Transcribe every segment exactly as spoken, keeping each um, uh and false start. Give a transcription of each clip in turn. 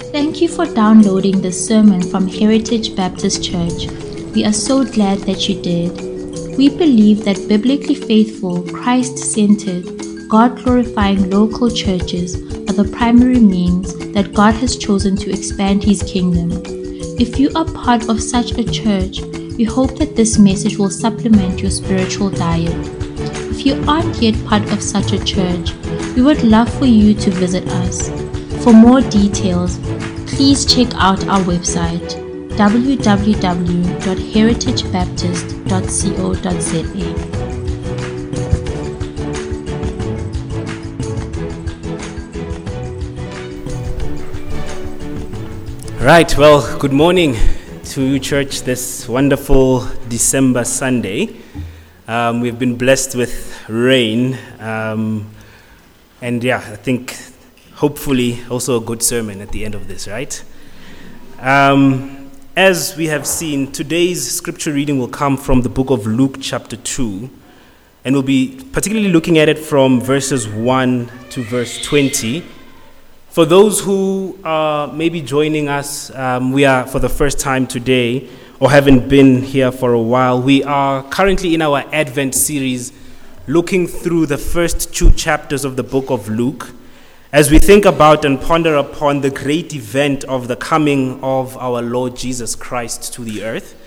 Thank you for downloading this sermon from Heritage Baptist Church. We are so glad that you did. We believe that biblically faithful, Christ-centered, God-glorifying local churches are the primary means that God has chosen to expand His kingdom. If you are part of such a church, we hope that this message will supplement your spiritual diet. If you aren't yet part of such a church, we would love for you to visit us. For more details, please check out our website w w w dot heritage baptist dot co dot z a. Right, well, good morning to you, church, this wonderful December Sunday. Um, we've been blessed with rain, um, and yeah, I think hopefully also a good sermon at the end of this, right? Um, as we have seen, today's scripture reading will come from the book of Luke chapter two, and we'll be particularly looking at it from verses one to verse twenty. For those who are maybe joining us, um, we are for the first time today, or haven't been here for a while, we are currently in our Advent series looking through the first two chapters of the book of Luke, as we think about and ponder upon the great event of the coming of our Lord Jesus Christ to the earth.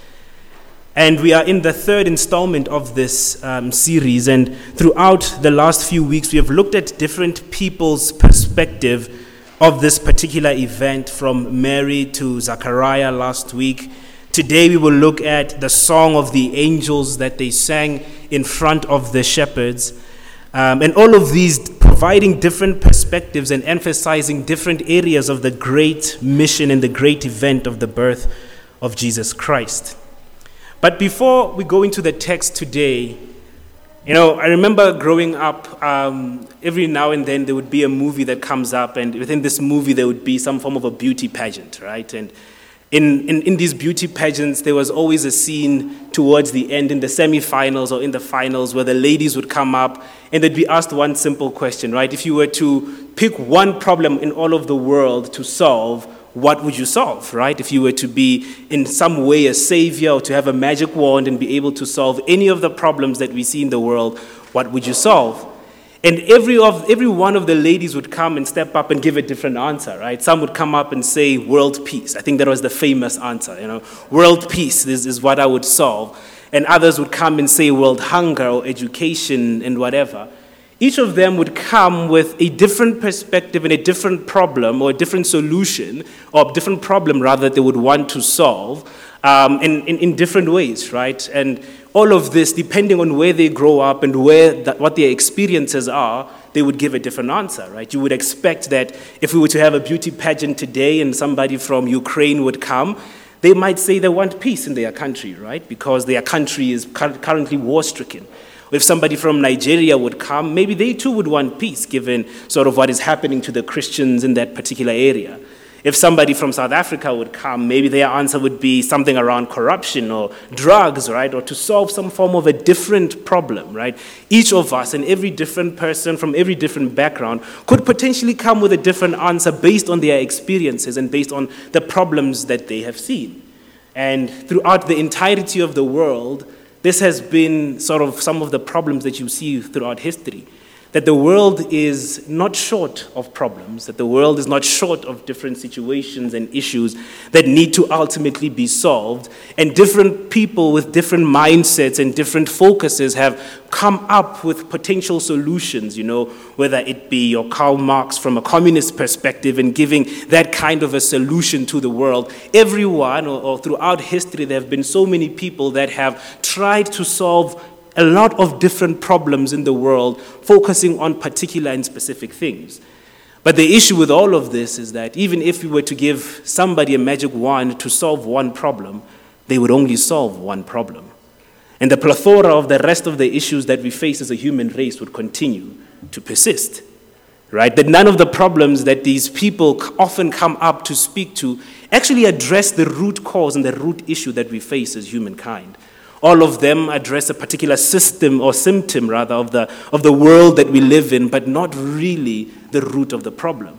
And we are in the third installment of this um, series, and throughout the last few weeks we have looked at different people's perspective of this particular event, from Mary to Zachariah last week. Today we will look at the song of the angels that they sang in front of the shepherds. Um, and all of these providing different perspectives and emphasizing different areas of the great mission and the great event of the birth of Jesus Christ. But before we go into the text today, you know, I remember growing up, um, every now and then there would be a movie that comes up, and within this movie there would be some form of a beauty pageant, right? And In, in, in these beauty pageants, there was always a scene towards the end in the semifinals or in the finals where the ladies would come up and they'd be asked one simple question, right? If you were to pick one problem in all of the world to solve, what would you solve, right? If you were to be in some way a savior or to have a magic wand and be able to solve any of the problems that we see in the world, what would you solve? And every of every one of the ladies would come and step up and give a different answer, right? Some would come up and say world peace. I think that was the famous answer, you know. World peace is, is what I would solve. And others would come and say world hunger or education and whatever. Each of them would come with a different perspective and a different problem or a different solution, or a different problem rather, that they would want to solve um, in, in, in different ways, right? And all of this, depending on where they grow up and where that, what their experiences are, they would give a different answer, right? You would expect that if we were to have a beauty pageant today and somebody from Ukraine would come, they might say they want peace in their country, right? Because their country is currently war-stricken. If somebody from Nigeria would come, maybe they too would want peace, given sort of what is happening to the Christians in that particular area. If somebody from South Africa would come, maybe their answer would be something around corruption or drugs, right? Or to solve some form of a different problem, right? Each of us and every different person from every different background could potentially come with a different answer based on their experiences and based on the problems that they have seen. And throughout the entirety of the world, this has been sort of some of the problems that you see throughout history. That the world is not short of problems, that the world is not short of different situations and issues that need to ultimately be solved, and different people with different mindsets and different focuses have come up with potential solutions, you know, whether it be your Karl Marx from a communist perspective and giving that kind of a solution to the world. Everyone, or, or throughout history, there have been so many people that have tried to solve a lot of different problems in the world, focusing on particular and specific things. But the issue with all of this is that even if we were to give somebody a magic wand to solve one problem, they would only solve one problem. And the plethora of the rest of the issues that we face as a human race would continue to persist, right? That none of the problems that these people often come up to speak to actually address the root cause and the root issue that we face as humankind. All of them address a particular system or symptom, rather, of the, of the world that we live in, but not really the root of the problem.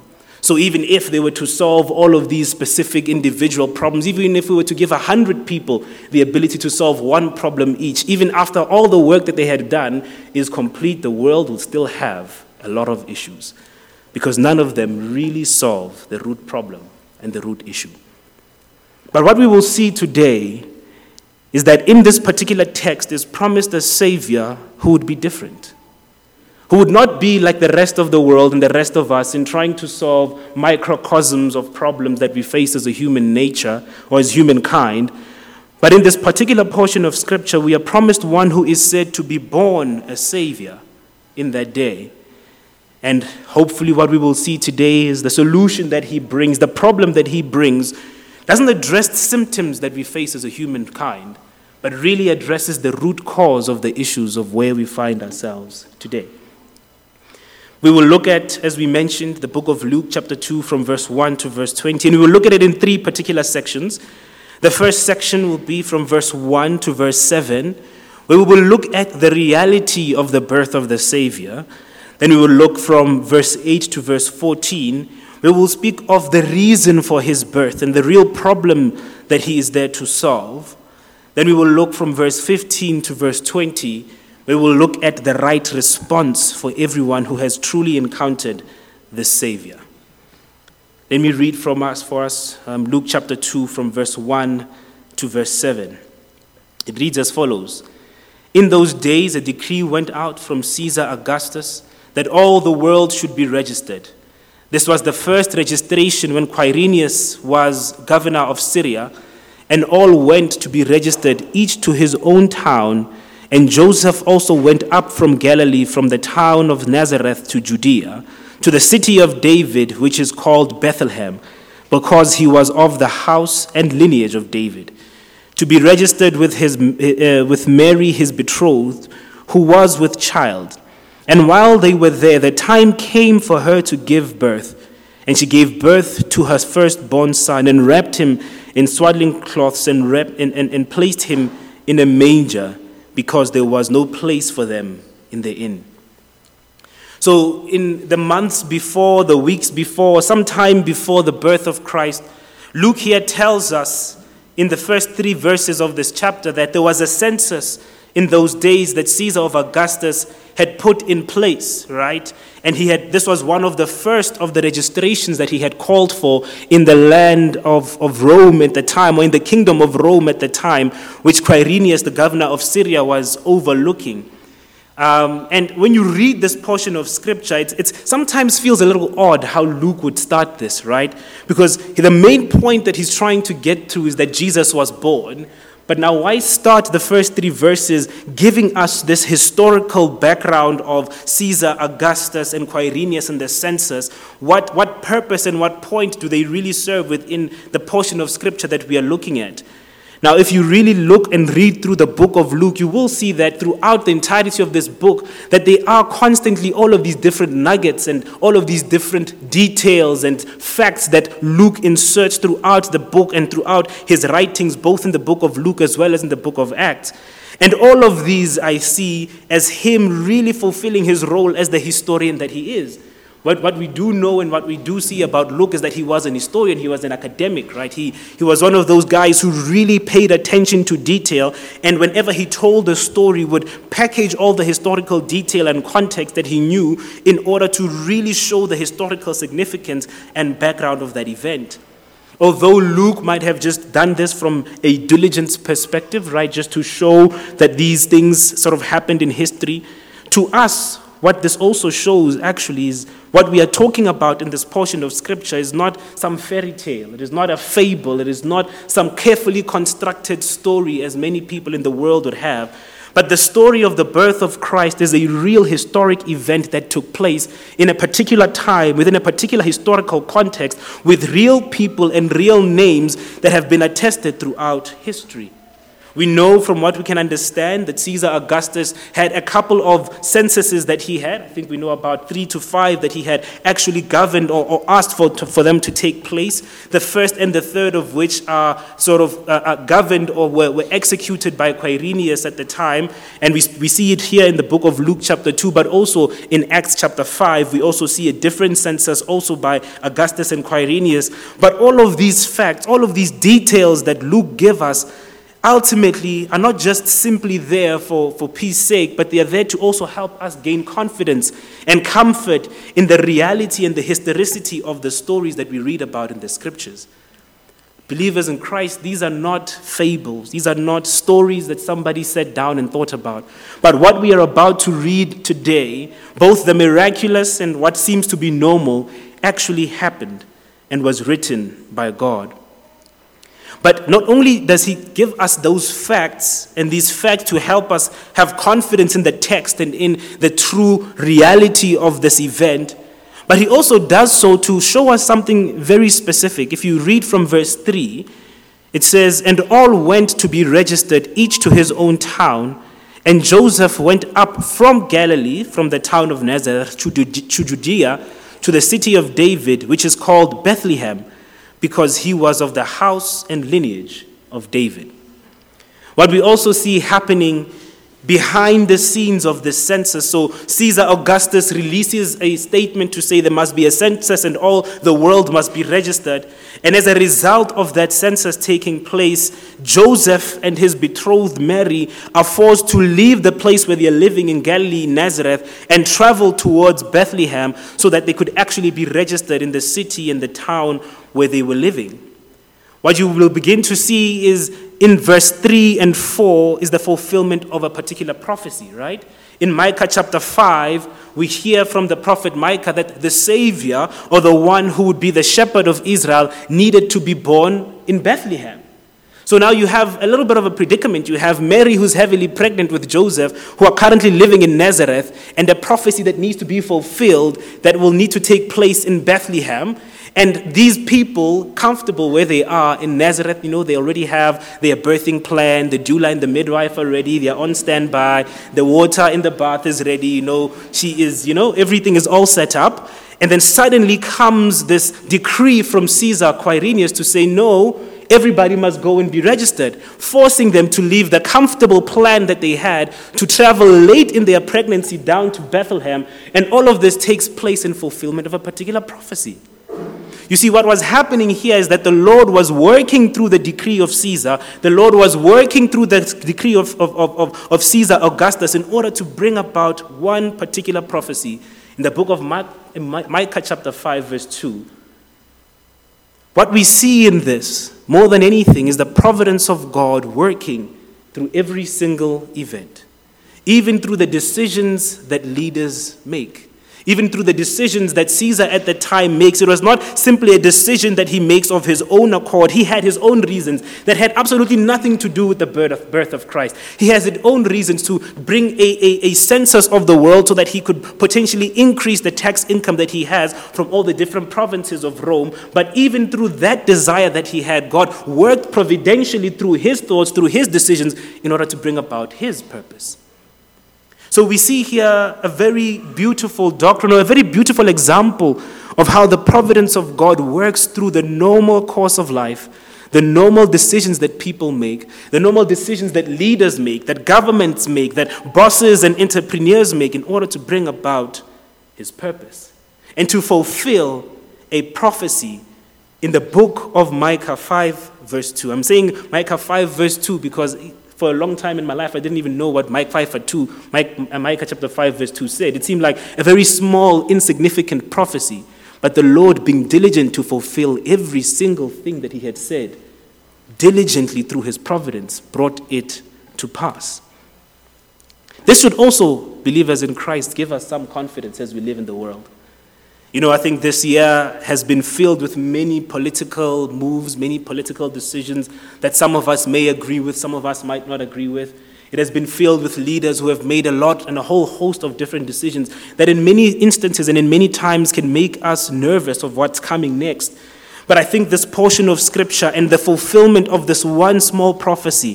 So even if they were to solve all of these specific individual problems, even if we were to give a hundred people the ability to solve one problem each, even after all the work that they had done is complete, the world will still have a lot of issues, because none of them really solve the root problem and the root issue. But what we will see today is that in this particular text is promised a Savior who would be different, who would not be like the rest of the world and the rest of us in trying to solve microcosms of problems that we face as a human nature or as humankind. But in this particular portion of Scripture, we are promised one who is said to be born a Savior in that day. And hopefully what we will see today is the solution that he brings, the problem that he brings, doesn't address the symptoms that we face as a humankind, but really addresses the root cause of the issues of where we find ourselves today. We will look at, as we mentioned, the book of Luke chapter two from verse one to verse twenty, and we will look at it in three particular sections. The first section will be from verse one to verse seven, where we will look at the reality of the birth of the Savior. Then we will look from verse eight to verse fourteen, where we will speak of the reason for his birth and the real problem that he is there to solve. Then we will look from verse fifteen to verse twenty, we will look at the right response for everyone who has truly encountered the Savior. Let me read from us for us um, Luke chapter two from verse one to verse seven. It reads as follows. In those days a decree went out from Caesar Augustus that all the world should be registered. This was the first registration when Quirinius was governor of Syria, and all went to be registered, each to his own town. And Joseph also went up from Galilee, from the town of Nazareth to Judea, to the city of David, which is called Bethlehem, because he was of the house and lineage of David, to be registered with his uh, with Mary his betrothed, who was with child. And while they were there, the time came for her to give birth. And she gave birth to her firstborn son, and wrapped him in swaddling cloths, and, wrapped, and, and, and placed him in a manger, because there was no place for them in the inn. So in the months before, the weeks before, sometime before the birth of Christ, Luke here tells us in the first three verses of this chapter that there was a census in those days that Caesar of Augustus had put in place, right? And he had this was one of the first of the registrations that he had called for in the land of, of Rome at the time, or in the kingdom of Rome at the time, which Quirinius, the governor of Syria, was overlooking. Um, and when you read this portion of Scripture, it's, it's sometimes feels a little odd how Luke would start this, right? Because the main point that he's trying to get to is that Jesus was born. But now why start the first three verses giving us this historical background of Caesar, Augustus, and Quirinius and the census? What, what purpose and what point do they really serve within the portion of Scripture that we are looking at? Now, if you really look and read through the book of Luke, you will see that throughout the entirety of this book, that there are constantly all of these different nuggets and all of these different details and facts that Luke inserts throughout the book and throughout his writings, both in the book of Luke as well as in the book of Acts. And all of these I see as him really fulfilling his role as the historian that he is. What, what we do know and what we do see about Luke is that he was an historian, he was an academic, right? He, he was one of those guys who really paid attention to detail, and whenever he told a story, would package all the historical detail and context that he knew in order to really show the historical significance and background of that event. Although Luke might have just done this from a diligence perspective, right, just to show that these things sort of happened in history, to us, what this also shows actually is what we are talking about in this portion of Scripture is not some fairy tale. It is not a fable. It is not some carefully constructed story as many people in the world would have. But the story of the birth of Christ is a real historic event that took place in a particular time, within a particular historical context, with real people and real names that have been attested throughout history. We know from what we can understand that Caesar Augustus had a couple of censuses that he had. I think we know about three to five that he had actually governed or, or asked for, to, for them to take place. The first and the third of which are sort of uh, uh, governed or were, were executed by Quirinius at the time. And we, we see it here in the book of Luke chapter two, but also in Acts chapter five, we also see a different census also by Augustus and Quirinius. But all of these facts, all of these details that Luke gives us ultimately are not just simply there for, for peace sake, but they are there to also help us gain confidence and comfort in the reality and the historicity of the stories that we read about in the scriptures. Believers in Christ, these are not fables. These are not stories that somebody sat down and thought about. But what we are about to read today, both the miraculous and what seems to be normal, actually happened and was written by God. But not only does he give us those facts and these facts to help us have confidence in the text and in the true reality of this event, but he also does so to show us something very specific. If you read from verse three, it says, "And all went to be registered, each to his own town. And Joseph went up from Galilee, from the town of Nazareth, to Judea, to the city of David, which is called Bethlehem, because he was of the house and lineage of David." What we also see happening behind the scenes of this census, so Caesar Augustus releases a statement to say there must be a census and all the world must be registered. And as a result of that census taking place, Joseph and his betrothed Mary are forced to leave the place where they are living in Galilee, Nazareth, and travel towards Bethlehem so that they could actually be registered in the city and the town where they were living. What you will begin to see is in verse three and four is the fulfillment of a particular prophecy, right? In Micah chapter five, we hear from the prophet Micah that the Savior, or the one who would be the shepherd of Israel, needed to be born in Bethlehem. So now you have a little bit of a predicament. You have Mary, who's heavily pregnant with Joseph, who are currently living in Nazareth, and a prophecy that needs to be fulfilled that will need to take place in Bethlehem. And these people, comfortable where they are in Nazareth, you know, they already have their birthing plan, the doula and the midwife are ready, they are on standby, the water in the bath is ready, you know, she is, you know, everything is all set up. And then suddenly comes this decree from Caesar Quirinius to say, no, everybody must go and be registered, forcing them to leave the comfortable plan that they had to travel late in their pregnancy down to Bethlehem. And all of this takes place in fulfillment of a particular prophecy. You see, what was happening here is that the Lord was working through the decree of Caesar. The Lord was working through the decree of, of, of, of Caesar Augustus in order to bring about one particular prophecy. In the book of Mark, in Micah chapter five, verse two, what we see in this, more than anything, is the providence of God working through every single event, even through the decisions that leaders make. Even through the decisions that Caesar at the time makes. It was not simply a decision that he makes of his own accord. He had his own reasons that had absolutely nothing to do with the birth of, birth of Christ. He has his own reasons to bring a, a, a census of the world so that he could potentially increase the tax income that he has from all the different provinces of Rome. But even through that desire that he had, God worked providentially through his thoughts, through his decisions, in order to bring about his purpose. So we see here a very beautiful doctrine, or a very beautiful example of how the providence of God works through the normal course of life, the normal decisions that people make, the normal decisions that leaders make, that governments make, that bosses and entrepreneurs make in order to bring about his purpose and to fulfill a prophecy in the book of Micah five, verse two. I'm saying Micah five, verse two because for a long time in my life, I didn't even know what Micah five, two, Micah chapter five, verse two said. It seemed like a very small, insignificant prophecy. But the Lord, being diligent to fulfill every single thing that he had said, diligently through his providence, brought it to pass. This should also, believers in Christ, give us some confidence as we live in the world. You know, I think this year has been filled with many political moves, many political decisions that some of us may agree with, some of us might not agree with. It has been filled with leaders who have made a lot and a whole host of different decisions that in many instances and in many times can make us nervous of what's coming next. But I think this portion of Scripture and the fulfillment of this one small prophecy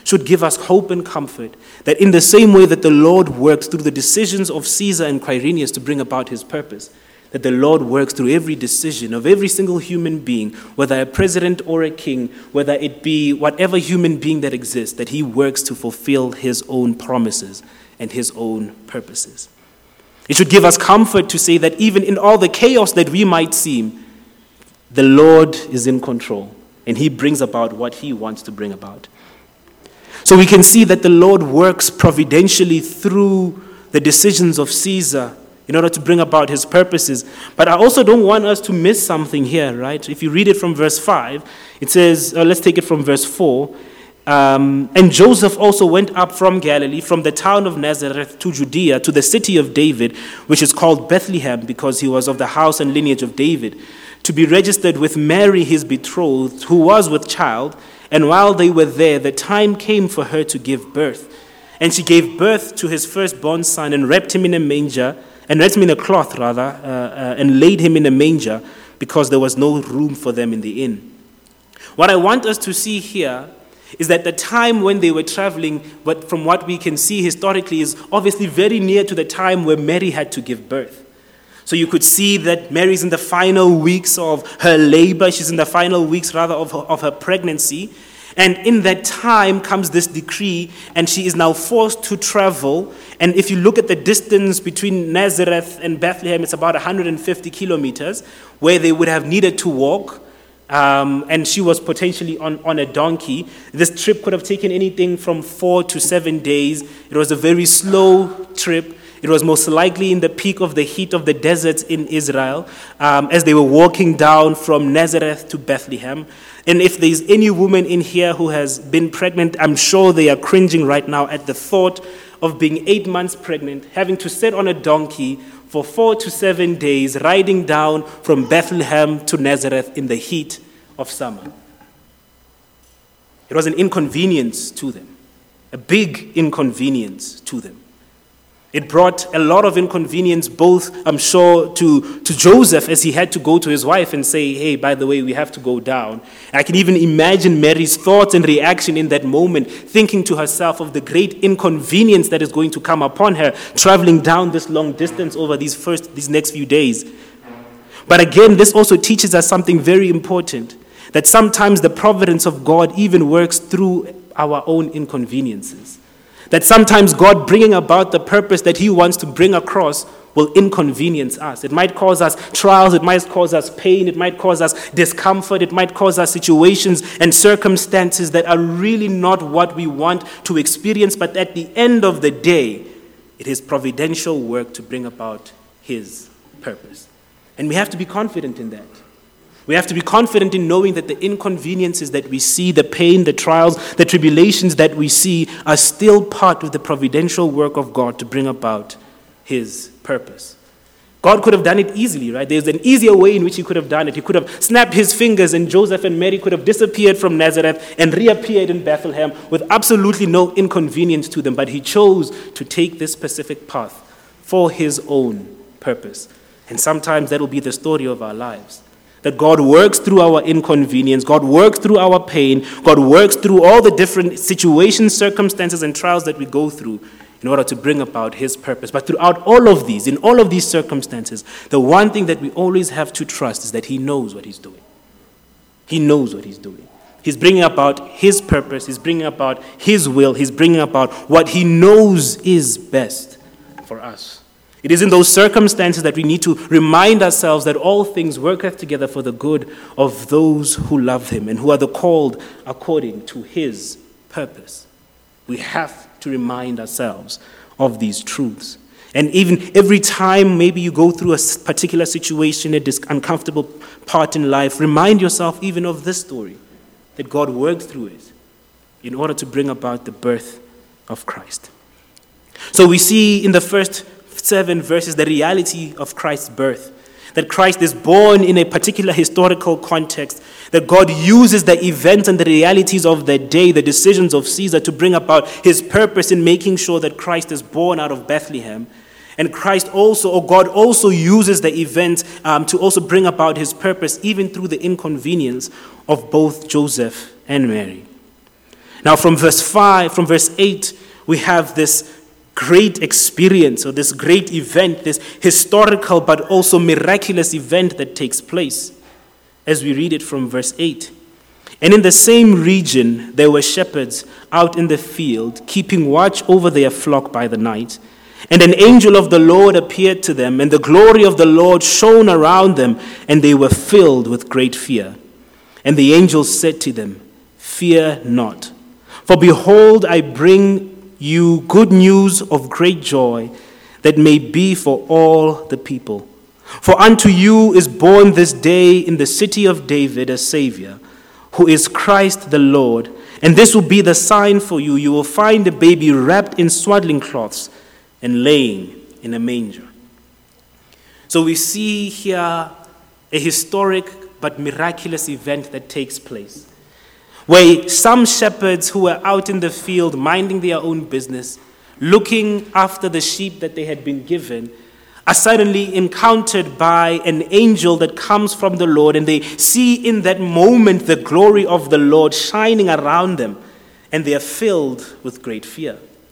should give us hope and comfort that in the same way that the Lord worked through the decisions of Caesar and Quirinius to bring about his purpose, that the Lord works through every decision of every single human being, whether a president or a king, whether it be whatever human being that exists, that he works to fulfill his own promises and his own purposes. It should give us comfort to say that even in all the chaos that we might seem, the Lord is in control and he brings about what he wants to bring about. So we can see that the Lord works providentially through the decisions of Caesar in order to bring about his purposes. But I also don't want us to miss something here, right? If you read it from verse five, it says, uh, let's take it from verse four. Um, and Joseph also went up from Galilee, from the town of Nazareth to Judea, to the city of David, which is called Bethlehem, because he was of the house and lineage of David, to be registered with Mary, his betrothed, who was with child. And while they were there, the time came for her to give birth. And she gave birth to his firstborn son and wrapped him in a manger, and wrapped him in a cloth, rather, uh, uh, and laid him in a manger, because there was no room for them in the inn. What I want us to see here is that the time when they were traveling, but from what we can see historically, is obviously very near to the time where Mary had to give birth. So you could see that Mary's in the final weeks of her labor. She's in the final weeks, rather, of her, of her pregnancy. And in that time comes this decree, and she is now forced to travel. And if you look at the distance between Nazareth and Bethlehem, it's about one hundred fifty kilometers, where they would have needed to walk. Um, and she was potentially on, on a donkey. This trip could have taken anything from four to seven days. It was a very slow trip. It was most likely in the peak of the heat of the deserts in Israel, um, as they were walking down from Nazareth to Bethlehem. And if there's any woman in here who has been pregnant, I'm sure they are cringing right now at the thought of being eight months pregnant, having to sit on a donkey for four to seven days, riding down from Bethlehem to Nazareth in the heat of summer. It was an inconvenience to them, a big inconvenience to them. It brought a lot of inconvenience, both, I'm sure, to, to Joseph, as he had to go to his wife and say, hey, by the way, we have to go down. I can even imagine Mary's thoughts and reaction in that moment, thinking to herself of the great inconvenience that is going to come upon her, traveling down this long distance over these first, these next few days. But again, this also teaches us something very important, that sometimes the providence of God even works through our own inconveniences. That sometimes God bringing about the purpose that he wants to bring across will inconvenience us. It might cause us trials, it might cause us pain, it might cause us discomfort, it might cause us situations and circumstances that are really not what we want to experience, but at the end of the day, it is providential work to bring about his purpose. And we have to be confident in that. We have to be confident in knowing that the inconveniences that we see, the pain, the trials, the tribulations that we see are still part of the providential work of God to bring about his purpose. God could have done it easily, right? There's an easier way in which he could have done it. He could have snapped his fingers and Joseph and Mary could have disappeared from Nazareth and reappeared in Bethlehem with absolutely no inconvenience to them. But he chose to take this specific path for his own purpose. And sometimes that will be the story of our lives. That God works through our inconvenience, God works through our pain, God works through all the different situations, circumstances, and trials that we go through in order to bring about his purpose. But throughout all of these, in all of these circumstances, the one thing that we always have to trust is that he knows what he's doing. He knows what he's doing. He's bringing about his purpose, he's bringing about his will, he's bringing about what he knows is best for us. It is in those circumstances that we need to remind ourselves that all things worketh together for the good of those who love him and who are the called according to his purpose. We have to remind ourselves of these truths. And even every time maybe you go through a particular situation, a dis- uncomfortable part in life, remind yourself even of this story, that God worked through it in order to bring about the birth of Christ. So we see in the first seven verses the reality of Christ's birth, that Christ is born in a particular historical context, that God uses the events and the realities of the day, the decisions of Caesar, to bring about his purpose in making sure that Christ is born out of Bethlehem. And Christ also, or God also uses the events um, to also bring about his purpose, even through the inconvenience of both Joseph and Mary. Now from verse five, from verse eight, we have this great experience or this great event, this historical but also miraculous event that takes place as we read it from verse eight. And in the same region there were shepherds out in the field, keeping watch over their flock by the night. And an angel of the Lord appeared to them, and the glory of the Lord shone around them, and they were filled with great fear. And the angel said to them, "Fear not, for behold, I bring you good news of great joy that may be for all the people. For unto you is born this day in the city of David a Savior, who is Christ the Lord. And this will be the sign for you. You will find a baby wrapped in swaddling cloths and laying in a manger." So we see here a historic but miraculous event that takes place, where some shepherds who were out in the field minding their own business, looking after the sheep that they had been given, are suddenly encountered by an angel that comes from the Lord, and they see in that moment the glory of the Lord shining around them, and they are filled with great fear.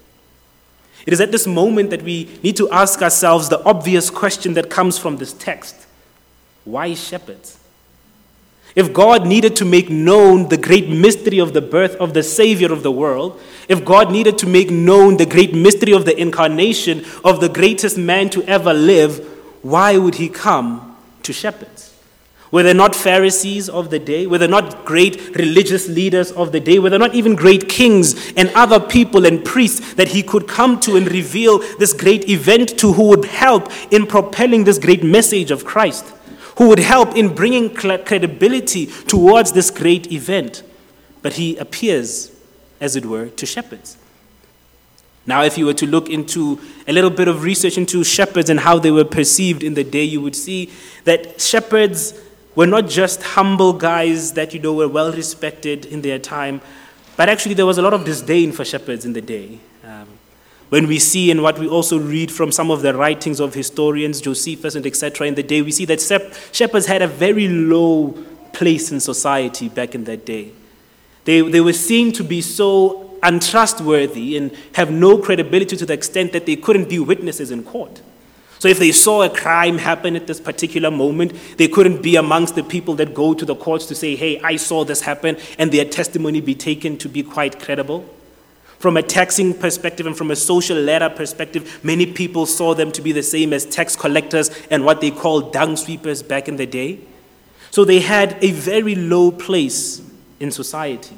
It is at this moment that we need to ask ourselves the obvious question that comes from this text. Why shepherds? If God needed to make known the great mystery of the birth of the Savior of the world, if God needed to make known the great mystery of the incarnation of the greatest man to ever live, why would he come to shepherds? Were they not Pharisees of the day? Were they not great religious leaders of the day? Were they not even great kings and other people and priests that he could come to and reveal this great event to, who would help in propelling this great message of Christ, who would help in bringing credibility towards this great event? But he appears, as it were, to shepherds. Now, if you were to look into a little bit of research into shepherds and how they were perceived in the day, you would see that shepherds were not just humble guys that, you know, were well respected in their time, but actually there was a lot of disdain for shepherds in the day. Um, when we see, and what we also read from some of the writings of historians, Josephus and et cetera in the day, we see that shepherds had a very low place in society back in that day. They, they were seen to be so untrustworthy and have no credibility to the extent that they couldn't be witnesses in court. So if they saw a crime happen at this particular moment, they couldn't be amongst the people that go to the courts to say, "Hey, I saw this happen," and their testimony be taken to be quite credible. From a taxing perspective and from a social ladder perspective, many people saw them to be the same as tax collectors and what they called dung sweepers back in the day. So they had a very low place in society.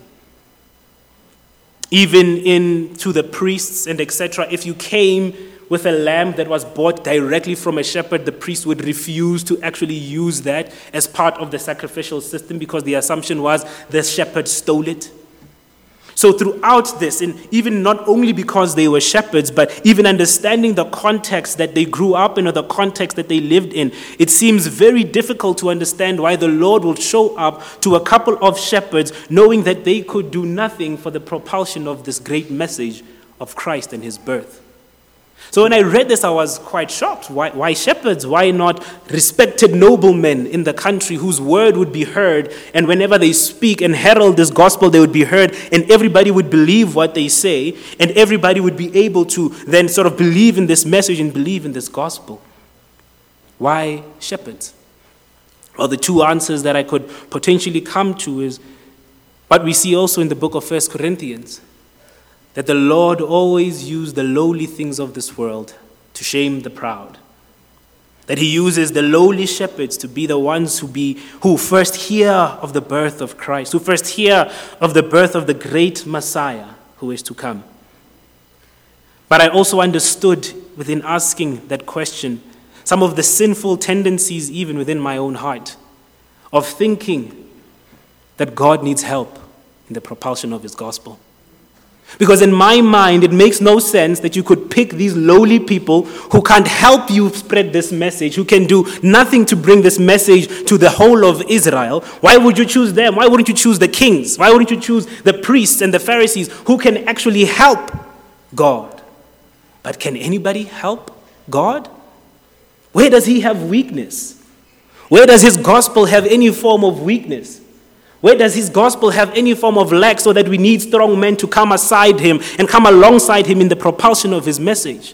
Even in to the priests and et cetera, if you came with a lamb that was bought directly from a shepherd, the priest would refuse to actually use that as part of the sacrificial system because the assumption was the shepherd stole it. So throughout this, and even not only because they were shepherds, but even understanding the context that they grew up in or the context that they lived in, it seems very difficult to understand why the Lord will show up to a couple of shepherds knowing that they could do nothing for the propulsion of this great message of Christ and his birth. So when I read this, I was quite shocked. Why, why shepherds? Why not respected noblemen in the country whose word would be heard, and whenever they speak and herald this gospel, they would be heard, and everybody would believe what they say, and everybody would be able to then sort of believe in this message and believe in this gospel? Why shepherds? Well, the two answers that I could potentially come to is what we see also in the book of First Corinthians, that the Lord always used the lowly things of this world to shame the proud. That he uses the lowly shepherds to be the ones who be who first hear of the birth of Christ, who first hear of the birth of the great Messiah who is to come. But I also understood within asking that question some of the sinful tendencies even within my own heart of thinking that God needs help in the propulsion of his gospel. Because in my mind, it makes no sense that you could pick these lowly people who can't help you spread this message, who can do nothing to bring this message to the whole of Israel. Why would you choose them? Why wouldn't you choose the kings? Why wouldn't you choose the priests and the Pharisees who can actually help God? But can anybody help God? Where does he have weakness? Where does his gospel have any form of weakness? Where does his gospel have any form of lack so that we need strong men to come aside him and come alongside him in the propulsion of his message?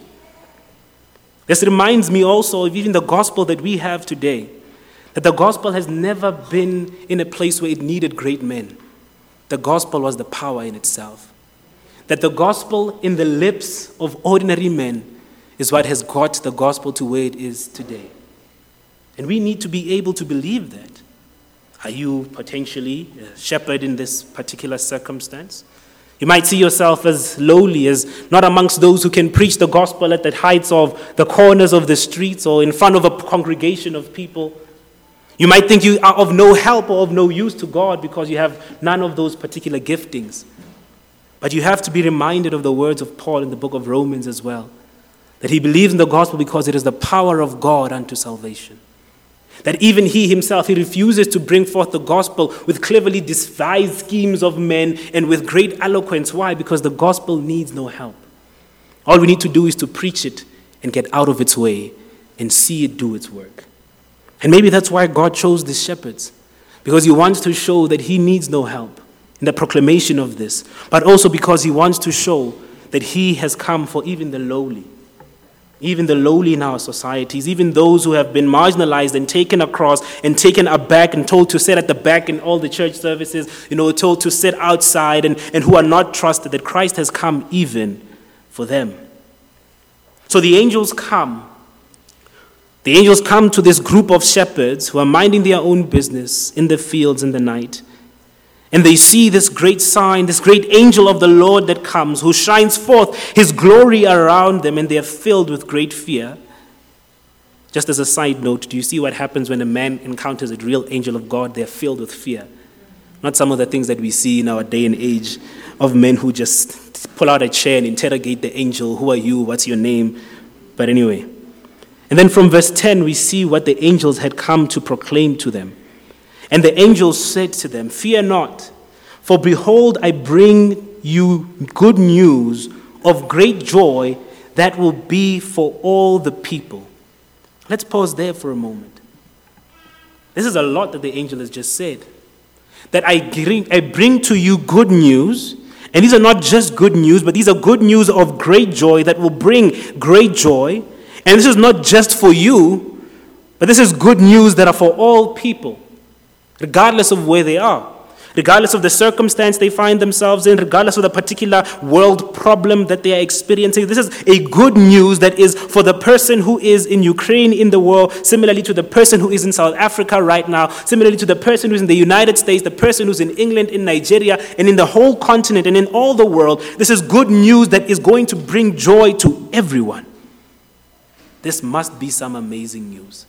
This reminds me also of even the gospel that we have today, that the gospel has never been in a place where it needed great men. The gospel was the power in itself. That the gospel in the lips of ordinary men is what has got the gospel to where it is today. And we need to be able to believe that. Are you potentially a shepherd in this particular circumstance? You might see yourself as lowly, as not amongst those who can preach the gospel at the heights of the corners of the streets or in front of a congregation of people. You might think you are of no help or of no use to God because you have none of those particular giftings. But you have to be reminded of the words of Paul in the book of Romans as well, that he believes in the gospel because it is the power of God unto salvation. That even he himself, he refuses to bring forth the gospel with cleverly devised schemes of men and with great eloquence. Why? Because the gospel needs no help. All we need to do is to preach it and get out of its way and see it do its work. And maybe that's why God chose these shepherds, because he wants to show that he needs no help in the proclamation of this, but also because he wants to show that he has come for even the lowly. Even the lowly in our societies, even those who have been marginalized and taken across and taken aback and told to sit at the back in all the church services, you know, told to sit outside and, and who are not trusted, that Christ has come even for them. So the angels come. The angels come to this group of shepherds who are minding their own business in the fields in the night. And they see this great sign, this great angel of the Lord that comes, who shines forth his glory around them, and they are filled with great fear. Just as a side note, do you see what happens when a man encounters a real angel of God? They are filled with fear. Not some of the things that we see in our day and age of men who just pull out a chair and interrogate the angel. Who are you? What's your name? But anyway. And then from verse ten, we see what the angels had come to proclaim to them. And the angel said to them, "Fear not, for behold, I bring you good news of great joy that will be for all the people." Let's pause there for a moment. This is a lot that the angel has just said. That I bring, I bring to you good news, and these are not just good news, but these are good news of great joy that will bring great joy. And this is not just for you, but this is good news that are for all people, regardless of where they are, regardless of the circumstance they find themselves in, regardless of the particular world problem that they are experiencing. This is a good news that is for the person who is in Ukraine in the war, similarly to the person who is in South Africa right now, similarly to the person who's in the United States, the person who's in England, in Nigeria, and in the whole continent and in all the world. This is good news that is going to bring joy to everyone. This must be some amazing news.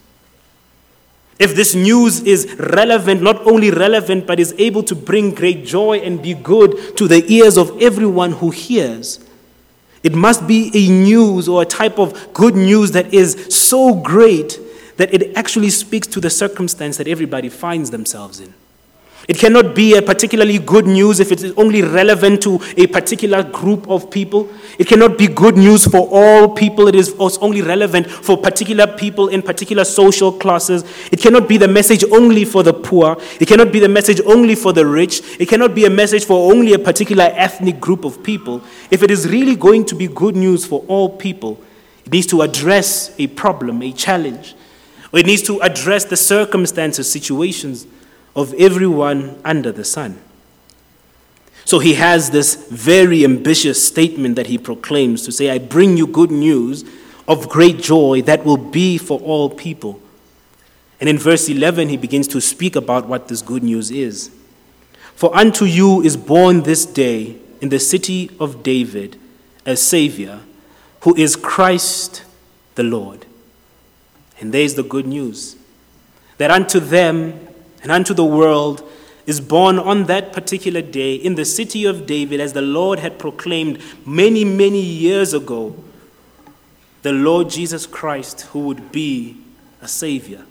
If this news is relevant, not only relevant, but is able to bring great joy and be good to the ears of everyone who hears, it must be a news or a type of good news that is so great that it actually speaks to the circumstance that everybody finds themselves in. It cannot be a particularly good news if it is only relevant to a particular group of people. It cannot be good news for all people. It is only relevant for particular people in particular social classes. It cannot be the message only for the poor. It cannot be the message only for the rich. It cannot be a message for only a particular ethnic group of people. If it is really going to be good news for all people, it needs to address a problem, a challenge. Or it needs to address the circumstances, situations of everyone under the sun. So he has this very ambitious statement that he proclaims to say, I bring you good news of great joy that will be for all people. And in verse eleven, he begins to speak about what this good news is. For unto you is born this day in the city of David a Savior, who is Christ the Lord. And there's the good news, that unto them and unto the world is born on that particular day in the city of David, as the Lord had proclaimed many, many years ago, the Lord Jesus Christ, who would be a Savior.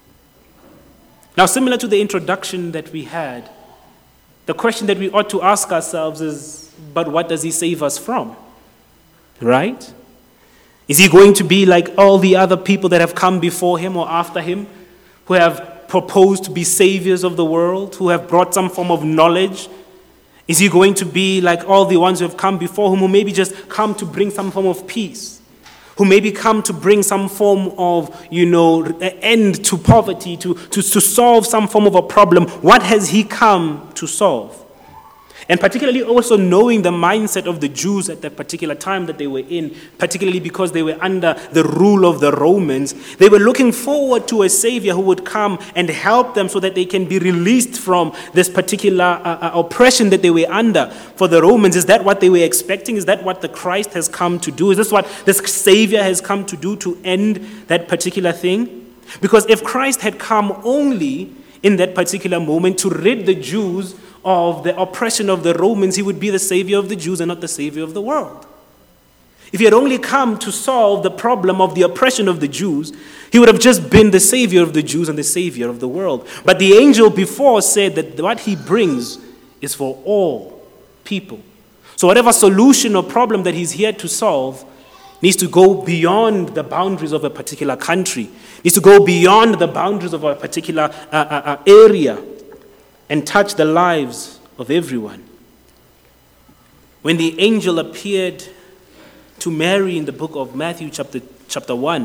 Now, similar to the introduction that we had, the question that we ought to ask ourselves is, but what does he save us from? Right? Is he going to be like all the other people that have come before him or after him, who have proposed to be saviors of the world, who have brought some form of knowledge? Is he going to be like all the ones who have come before him, who maybe just come to bring some form of peace, who maybe come to bring some form of, you know, end to poverty, to, to, to solve some form of a problem? What has he come to solve? And particularly also knowing the mindset of the Jews at that particular time that they were in, particularly because they were under the rule of the Romans, they were looking forward to a savior who would come and help them so that they can be released from this particular uh, uh, oppression that they were under. For the Romans, is that what they were expecting? Is that what the Christ has come to do? Is this what this savior has come to do, to end that particular thing? Because if Christ had come only in that particular moment to rid the Jews of the oppression of the Romans, he would be the savior of the Jews and not the savior of the world. If he had only come to solve the problem of the oppression of the Jews, he would have just been the savior of the Jews and the savior of the world. But the angel before said that what he brings is for all people. So whatever solution or problem that he's here to solve needs to go beyond the boundaries of a particular country, needs to go beyond the boundaries of a particular uh, uh, uh, area, and touch the lives of everyone. When the angel appeared to Mary in the book of Matthew chapter, chapter one,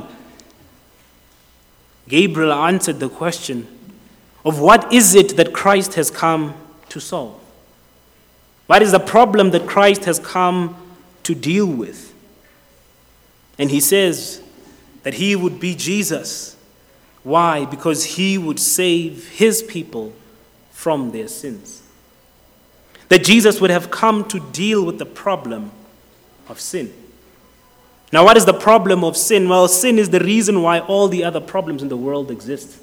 Gabriel answered the question of what is it that Christ has come to solve? What is the problem that Christ has come to deal with? And he says that he would be Jesus. Why? Because he would save his people from their sins. That Jesus would have come to deal with the problem of sin. Now, what is the problem of sin? Well, sin is the reason why all the other problems in the world exist.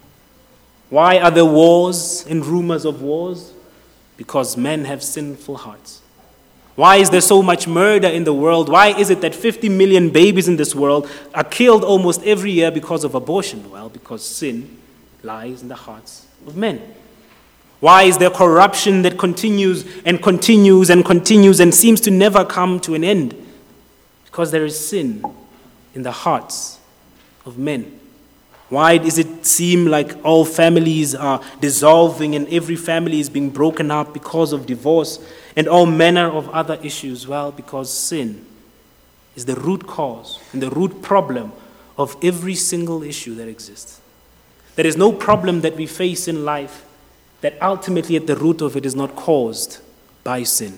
Why are there wars and rumors of wars? Because men have sinful hearts. Why is there so much murder in the world? Why is it that fifty million babies in this world are killed almost every year because of abortion? Well, because sin lies in the hearts of men. Why is there corruption that continues and continues and continues and seems to never come to an end? Because there is sin in the hearts of men. Why does it seem like all families are dissolving and every family is being broken up because of divorce and all manner of other issues? Well, because sin is the root cause and the root problem of every single issue that exists. There is no problem that we face in life that ultimately at the root of it is not caused by sin.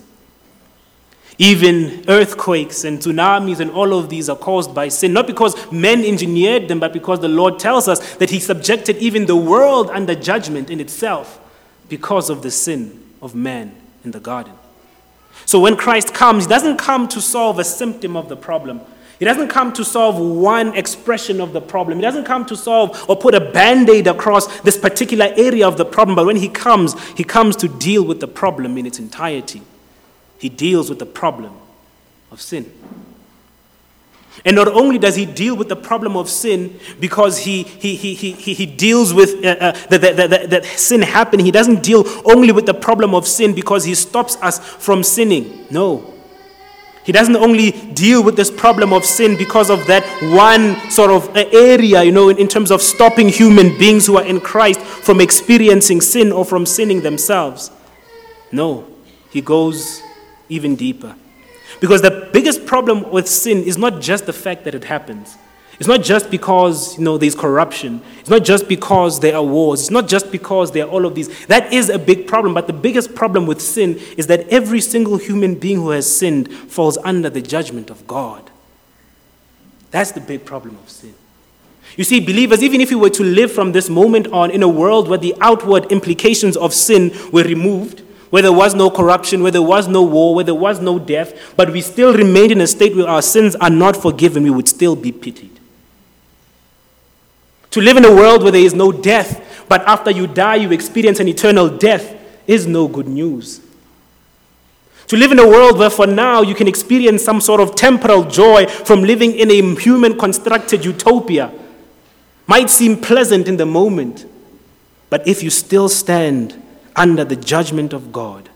Even earthquakes and tsunamis and all of these are caused by sin, not because men engineered them, but because the Lord tells us that he subjected even the world under judgment in itself because of the sin of man in the garden. So when Christ comes, he doesn't come to solve a symptom of the problem. He doesn't come to solve one expression of the problem. He doesn't come to solve or put a band-aid across this particular area of the problem. But when he comes, he comes to deal with the problem in its entirety. He deals with the problem of sin. And not only does he deal with the problem of sin because he, he, he, he, he deals with uh, uh, that, that, that, that sin happening, he doesn't deal only with the problem of sin because he stops us from sinning. No. He doesn't only deal with this problem of sin because of that one sort of area, you know, in, in terms of stopping human beings who are in Christ from experiencing sin or from sinning themselves. No, he goes even deeper. Because the biggest problem with sin is not just the fact that it happens. It's not just because, you know, there's corruption. It's not just because there are wars. It's not just because there are all of these. That is a big problem. But the biggest problem with sin is that every single human being who has sinned falls under the judgment of God. That's the big problem of sin. You see, believers, even if we were to live from this moment on in a world where the outward implications of sin were removed, where there was no corruption, where there was no war, where there was no death, but we still remained in a state where our sins are not forgiven, we would still be pitied. To live in a world where there is no death, but after you die, you experience an eternal death, is no good news. To live in a world where for now you can experience some sort of temporal joy from living in a human-constructed utopia might seem pleasant in the moment, but if you still stand under the judgment of God,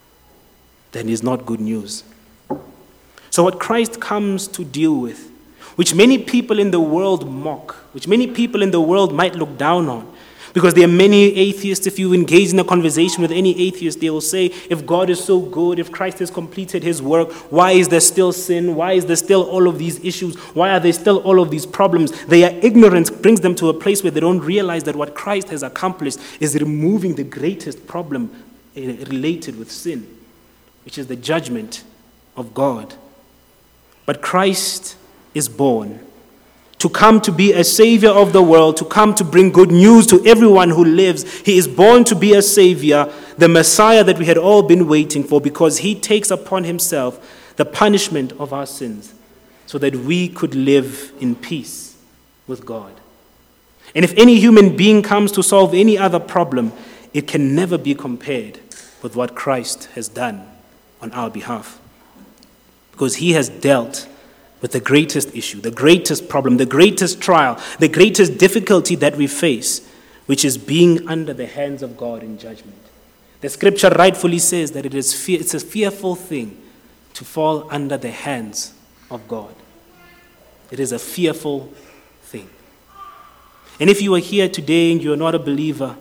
then it's not good news. So what Christ comes to deal with, which many people in the world mock, which many people in the world might look down on. Because there are many atheists, if you engage in a conversation with any atheist, they will say, if God is so good, if Christ has completed his work, why is there still sin? Why is there still all of these issues? Why are there still all of these problems? Their ignorance brings them to a place where they don't realize that what Christ has accomplished is removing the greatest problem related with sin, which is the judgment of God. But Christ is born to come to be a savior of the world, to come to bring good news to everyone who lives. He is born to be a savior, the Messiah that we had all been waiting for, because he takes upon himself the punishment of our sins so that we could live in peace with God. And if any human being comes to solve any other problem, it can never be compared with what Christ has done on our behalf, because he has dealt with the greatest issue, the greatest problem, the greatest trial, the greatest difficulty that we face, which is being under the hands of God in judgment. The scripture rightfully says that it is fear, it's a fearful thing to fall under the hands of God. It is a fearful thing. And if you are here today and you are not a believer,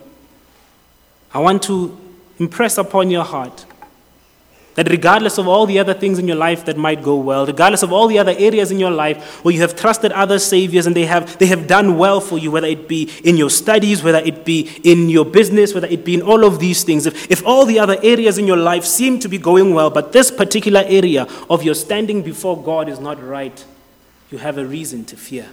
I want to impress upon your heart that regardless of all the other things in your life that might go well, regardless of all the other areas in your life where you have trusted other saviors and they have they have done well for you, whether it be in your studies, whether it be in your business, whether it be in all of these things, if, if all the other areas in your life seem to be going well, but this particular area of your standing before God is not right, you have a reason to fear.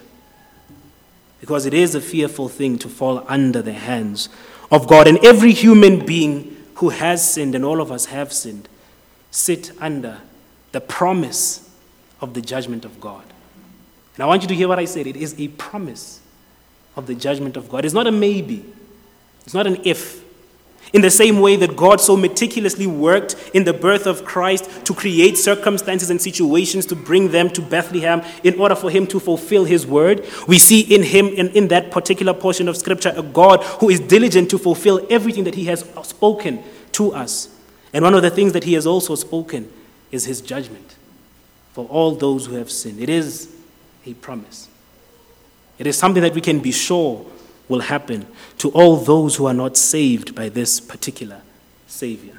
Because it is a fearful thing to fall under the hands of God. And every human being who has sinned, and all of us have sinned, sit under the promise of the judgment of God. And I want you to hear what I said. It is a promise of the judgment of God. It's not a maybe. It's not an if. In the same way that God so meticulously worked in the birth of Christ to create circumstances and situations to bring them to Bethlehem in order for him to fulfill his word, we see in him, in, in that particular portion of scripture, a God who is diligent to fulfill everything that he has spoken to us. And one of the things that he has also spoken is his judgment for all those who have sinned. It is a promise. It is something that we can be sure will happen to all those who are not saved by this particular Savior.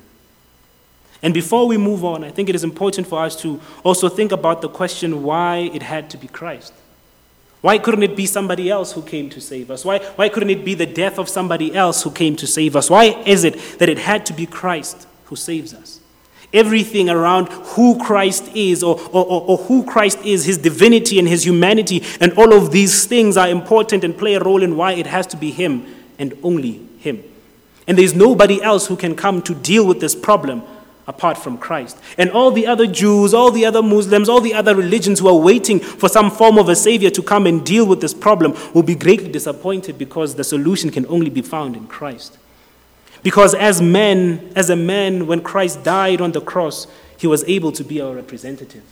And before we move on, I think it is important for us to also think about the question why it had to be Christ. Why couldn't it be somebody else who came to save us? Why, why couldn't it be the death of somebody else who came to save us? Why is it that it had to be Christ who saves us? Everything around who Christ is or, or, or, or who Christ is, his divinity and his humanity, and all of these things are important and play a role in why it has to be him and only him. And there's nobody else who can come to deal with this problem apart from Christ. And all the other Jews, all the other Muslims, all the other religions who are waiting for some form of a savior to come and deal with this problem will be greatly disappointed, because the solution can only be found in Christ. Because as man, as a man, when Christ died on the cross, he was able to be our representative.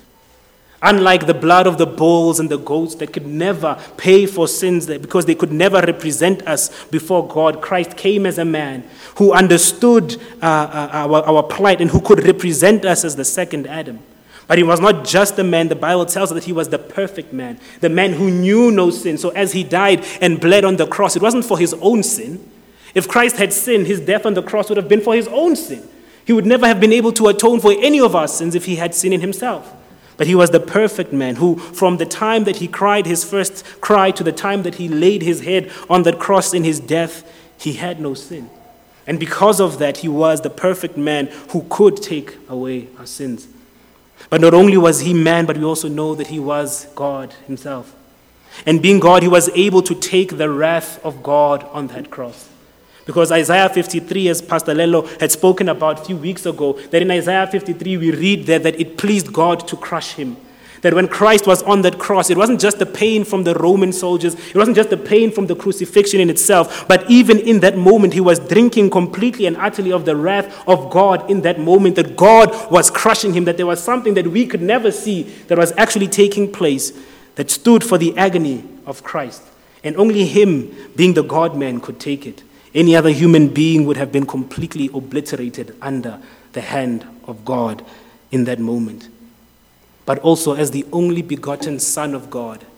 Unlike the blood of the bulls and the goats that could never pay for sins, because they could never represent us before God, Christ came as a man who understood uh, uh, our, our plight and who could represent us as the second Adam. But he was not just a man. The Bible tells us that he was the perfect man, the man who knew no sin. So as he died and bled on the cross, it wasn't for his own sin. If Christ had sinned, his death on the cross would have been for his own sin. He would never have been able to atone for any of our sins if he had sinned in himself. But he was the perfect man who, from the time that he cried his first cry to the time that he laid his head on that cross in his death, he had no sin. And because of that, he was the perfect man who could take away our sins. But not only was he man, but we also know that he was God himself. And being God, he was able to take the wrath of God on that cross. Because Isaiah fifty-three, as Pastor Lelo had spoken about a few weeks ago, that in Isaiah fifty-three we read there that it pleased God to crush him. That when Christ was on that cross, it wasn't just the pain from the Roman soldiers, it wasn't just the pain from the crucifixion in itself, but even in that moment he was drinking completely and utterly of the wrath of God in that moment, that God was crushing him, that there was something that we could never see that was actually taking place that stood for the agony of Christ. And only him, being the God-man, could take it. Any other human being would have been completely obliterated under the hand of God in that moment. But also as the only begotten Son of God,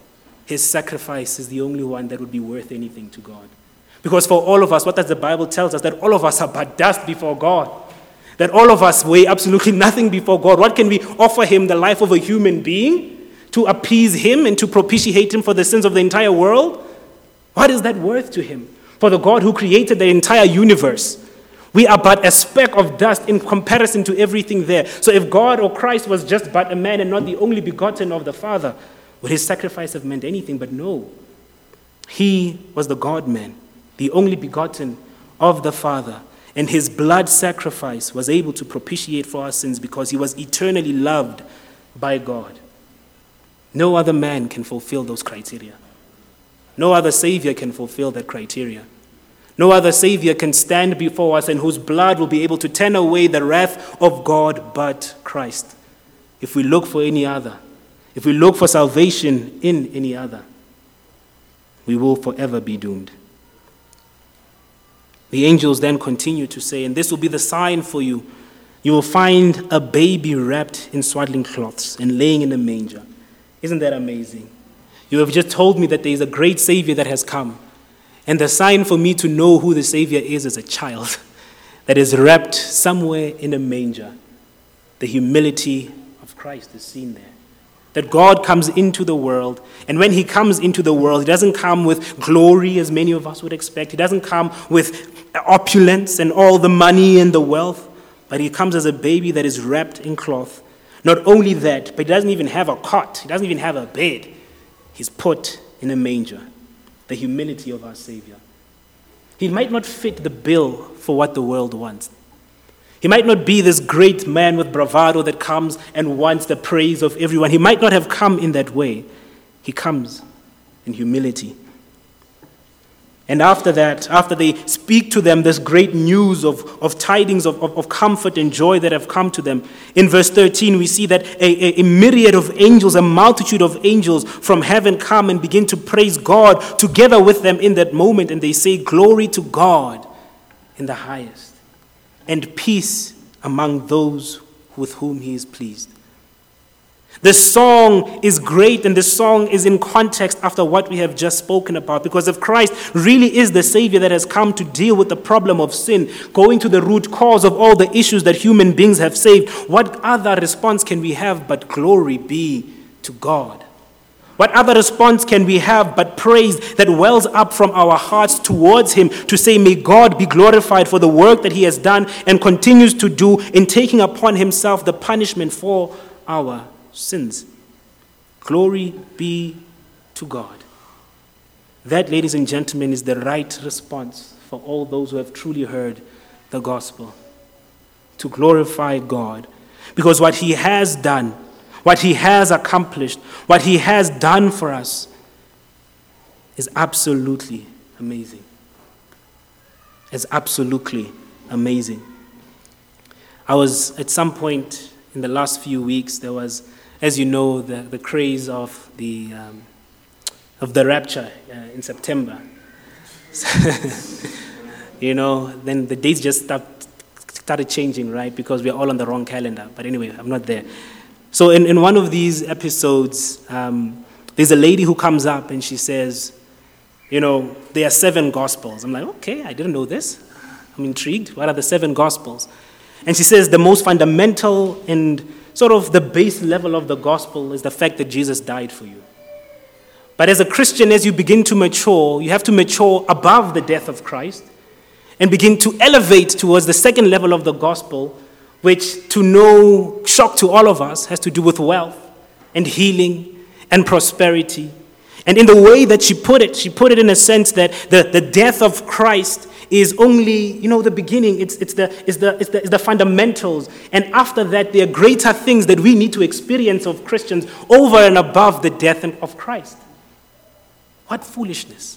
his sacrifice is the only one that would be worth anything to God. Because for all of us, what does the Bible tell us? That all of us are but dust before God. That all of us weigh absolutely nothing before God. What can we offer him? The life of a human being to appease him and to propitiate him for the sins of the entire world? What is that worth to him? For the God who created the entire universe, we are but a speck of dust in comparison to everything there. So if God or Christ was just but a man and not the only begotten of the Father, would his sacrifice have meant anything? But no. He was the God-man, the only begotten of the Father. And his blood sacrifice was able to propitiate for our sins because he was eternally loved by God. No other man can fulfill those criteria. No other Savior can fulfill that criteria. No other Savior can stand before us and whose blood will be able to turn away the wrath of God but Christ. If we look for any other, if we look for salvation in any other, we will forever be doomed. The angels then continue to say, and this will be the sign for you. You will find a baby wrapped in swaddling cloths and laying in a manger. Isn't that amazing? You have just told me that there is a great Savior that has come. And the sign for me to know who the Savior is is a child that is wrapped somewhere in a manger. The humility of Christ is seen there. That God comes into the world, and when he comes into the world, he doesn't come with glory as many of us would expect. He doesn't come with opulence and all the money and the wealth, but he comes as a baby that is wrapped in cloth. Not only that, but he doesn't even have a cot. He doesn't even have a bed. He's put in a manger. The humility of our Savior. He might not fit the bill for what the world wants. He might not be this great man with bravado that comes and wants the praise of everyone. He might not have come in that way. He comes in humility. And after that, after they speak to them this great news of, of tidings of, of, of comfort and joy that have come to them, in verse thirteen we see that a, a, a myriad of angels, a multitude of angels from heaven come and begin to praise God together with them in that moment. And they say, "Glory to God in the highest, and peace among those with whom he is pleased." The song is great, and the song is in context after what we have just spoken about. Because if Christ really is the Savior that has come to deal with the problem of sin, going to the root cause of all the issues that human beings have saved, what other response can we have but glory be to God? What other response can we have but praise that wells up from our hearts towards him to say, may God be glorified for the work that he has done and continues to do in taking upon himself the punishment for our sins. Glory be to God. That, ladies and gentlemen, is the right response for all those who have truly heard the gospel. To glorify God. Because what he has done, what he has accomplished, what he has done for us is absolutely amazing. Is absolutely amazing. I was, at some point in the last few weeks, there was, as you know, the, the craze of the um, of the rapture uh, in September. You know, then the dates just stopped, started changing, right? Because we're all on the wrong calendar. But anyway, I'm not there. So in, in one of these episodes, um, there's a lady who comes up and she says, you know, there are seven gospels. I'm like, okay, I didn't know this. I'm intrigued. What are the seven gospels? And she says the most fundamental and sort of the base level of the gospel is the fact that Jesus died for you. But as a Christian, as you begin to mature, you have to mature above the death of Christ and begin to elevate towards the second level of the gospel, which, to no shock to all of us, has to do with wealth and healing and prosperity. And in the way that she put it, she put it in a sense that the, the death of Christ is only, you know, the beginning. It's, it's, the, it's, the, it's, the, it's the fundamentals. And after that, there are greater things that we need to experience of Christians over and above the death of Christ. What foolishness.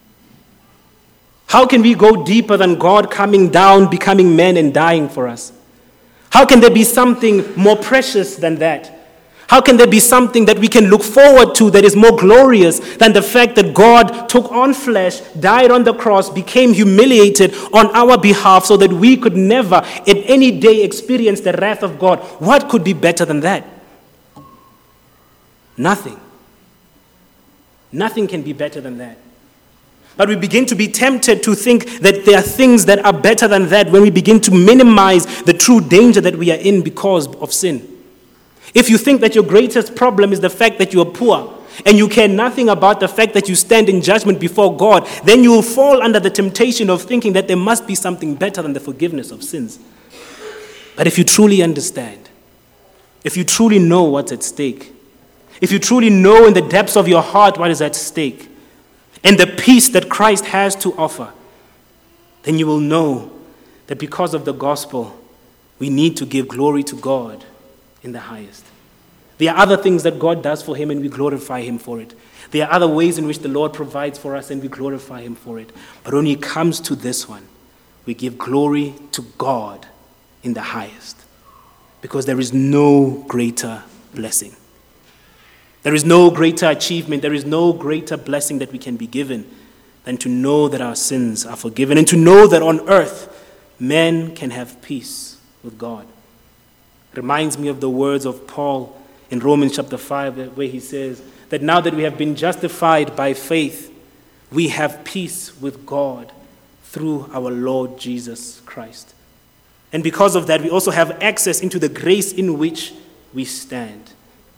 How can we go deeper than God coming down, becoming man and dying for us? How can there be something more precious than that? How can there be something that we can look forward to that is more glorious than the fact that God took on flesh, died on the cross, became humiliated on our behalf so that we could never at any day experience the wrath of God? What could be better than that? Nothing. Nothing can be better than that. But we begin to be tempted to think that there are things that are better than that when we begin to minimize the true danger that we are in because of sin. If you think that your greatest problem is the fact that you are poor, and you care nothing about the fact that you stand in judgment before God, then you will fall under the temptation of thinking that there must be something better than the forgiveness of sins. But if you truly understand, if you truly know what's at stake, if you truly know in the depths of your heart what is at stake, and the peace that Christ has to offer, then you will know that because of the gospel, we need to give glory to God in the highest. There are other things that God does for him and we glorify him for it. There are other ways in which the Lord provides for us and we glorify him for it. But when it comes to this one, we give glory to God in the highest. Because there is no greater blessing. There is no greater achievement. There is no greater blessing that we can be given than to know that our sins are forgiven and to know that on earth men can have peace with God. It reminds me of the words of Paul in Romans chapter five, where he says that now that we have been justified by faith, we have peace with God through our Lord Jesus Christ. And because of that, we also have access into the grace in which we stand.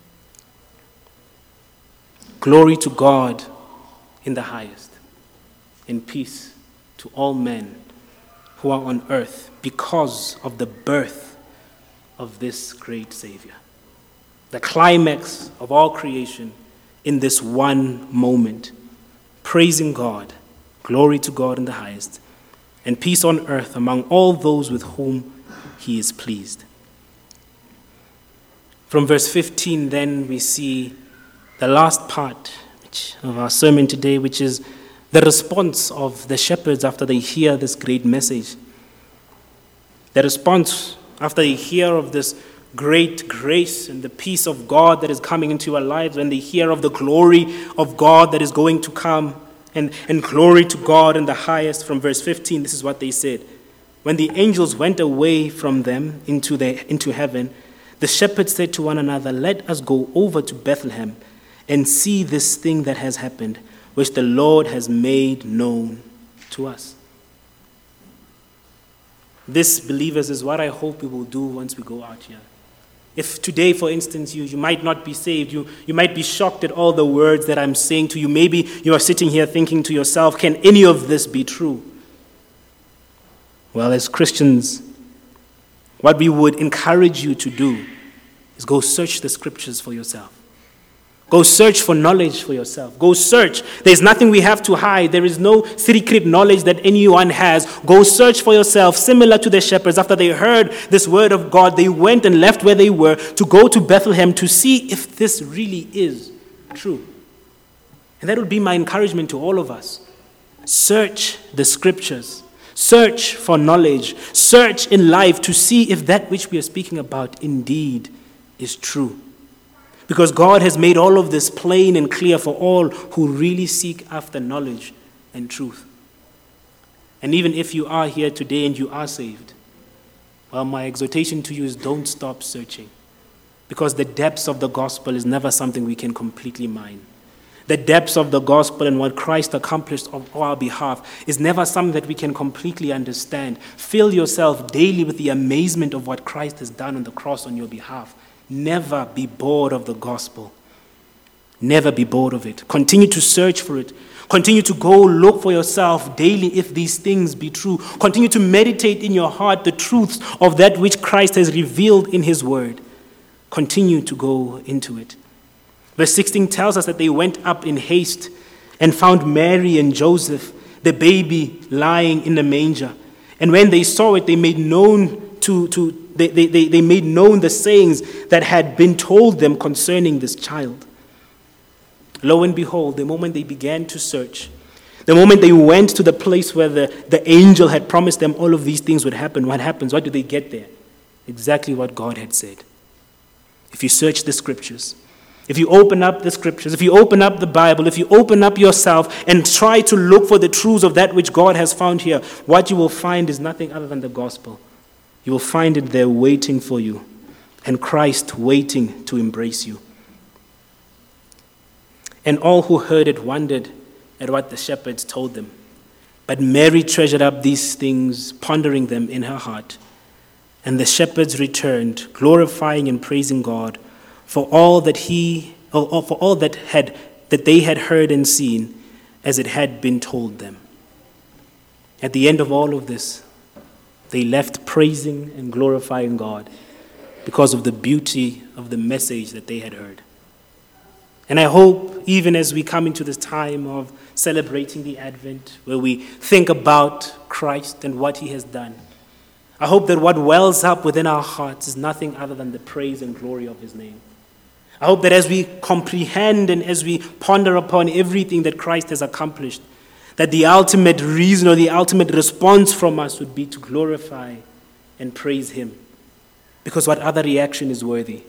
Glory to God in the highest, and peace to all men who are on earth because of the birth of this great Savior. The climax of all creation in this one moment, praising God, glory to God in the highest, and peace on earth among all those with whom he is pleased. From verse fifteen, then, we see the last part of our sermon today, which is the response of the shepherds after they hear this great message. The response after they hear of this great grace and the peace of God that is coming into our lives, when they hear of the glory of God that is going to come, and, and glory to God in the highest. From verse fifteen, this is what they said. When the angels went away from them into, the, into heaven, the shepherds said to one another, "Let us go over to Bethlehem and see this thing that has happened, which the Lord has made known to us." This, believers, is what I hope we will do once we go out here. If today, for instance, you, you might not be saved, you, you might be shocked at all the words that I'm saying to you. Maybe you are sitting here thinking to yourself, can any of this be true? Well, as Christians, what we would encourage you to do is go search the scriptures for yourself. Go search for knowledge for yourself. Go search. There's nothing we have to hide. There is no secret knowledge that anyone has. Go search for yourself. Similar to the shepherds, after they heard this word of God, they went and left where they were to go to Bethlehem to see if this really is true. And that would be my encouragement to all of us. Search the scriptures. Search for knowledge. Search in life to see if that which we are speaking about indeed is true. Because God has made all of this plain and clear for all who really seek after knowledge and truth. And even if you are here today and you are saved, well, my exhortation to you is don't stop searching. Because the depths of the gospel is never something we can completely mine. The depths of the gospel and what Christ accomplished on our behalf is never something that we can completely understand. Fill yourself daily with the amazement of what Christ has done on the cross on your behalf. Never be bored of the gospel. Never be bored of it. Continue to search for it. Continue to go look for yourself daily if these things be true. Continue to meditate in your heart the truths of that which Christ has revealed in his word. Continue to go into it. Verse sixteen tells us that they went up in haste and found Mary and Joseph, the baby, lying in the manger. And when they saw it, they made known to, to They, they, they made known the sayings that had been told them concerning this child. Lo and behold, the moment they began to search, the moment they went to the place where the, the angel had promised them all of these things would happen, what happens? What do they get there? Exactly what God had said. If you search the scriptures, if you open up the scriptures, if you open up the Bible, if you open up yourself and try to look for the truths of that which God has found here, what you will find is nothing other than the gospel. You will find it there waiting for you, and Christ waiting to embrace you. And all who heard it wondered at what the shepherds told them. But Mary treasured up these things, pondering them in her heart. And the shepherds returned, glorifying and praising God for all that he, or for all that had that they had heard and seen, as it had been told them. At the end of all of this, they left praising and glorifying God because of the beauty of the message that they had heard. And I hope, even as we come into this time of celebrating the Advent, where we think about Christ and what he has done, I hope that what wells up within our hearts is nothing other than the praise and glory of his name. I hope that as we comprehend and as we ponder upon everything that Christ has accomplished, that the ultimate reason or the ultimate response from us would be to glorify and praise him. Because what other reaction is worthy?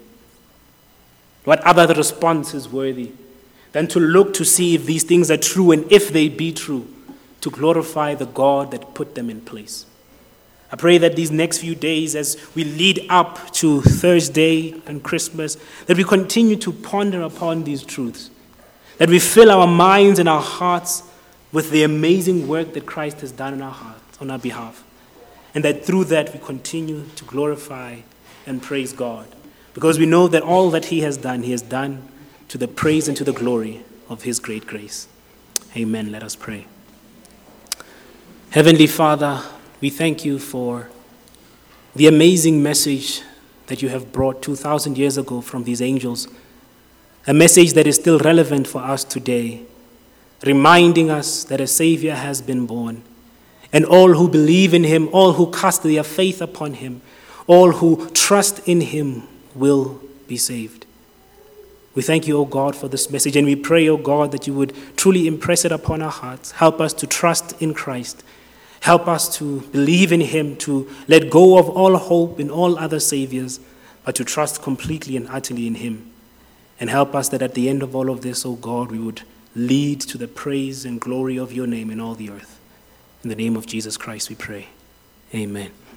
What other response is worthy than to look to see if these things are true, and if they be true, to glorify the God that put them in place? I pray that these next few days, as we lead up to Thursday and Christmas, that we continue to ponder upon these truths, that we fill our minds and our hearts with the amazing work that Christ has done in our hearts, on our behalf, and that through that we continue to glorify and praise God, because we know that all that he has done, he has done to the praise and to the glory of his great grace. Amen. Let us pray. Heavenly Father, we thank you for the amazing message that you have brought two thousand years ago from these angels, a message that is still relevant for us today, reminding us that a Savior has been born, and all who believe in him, all who cast their faith upon him, all who trust in him will be saved. We thank you, O God, for this message, and we pray, O God, that you would truly impress it upon our hearts. Help us to trust in Christ. Help us to believe in him, to let go of all hope in all other saviors, but to trust completely and utterly in him. And help us that at the end of all of this, O God, we would lead to the praise and glory of your name in all the earth. In the name of Jesus Christ we pray. Amen.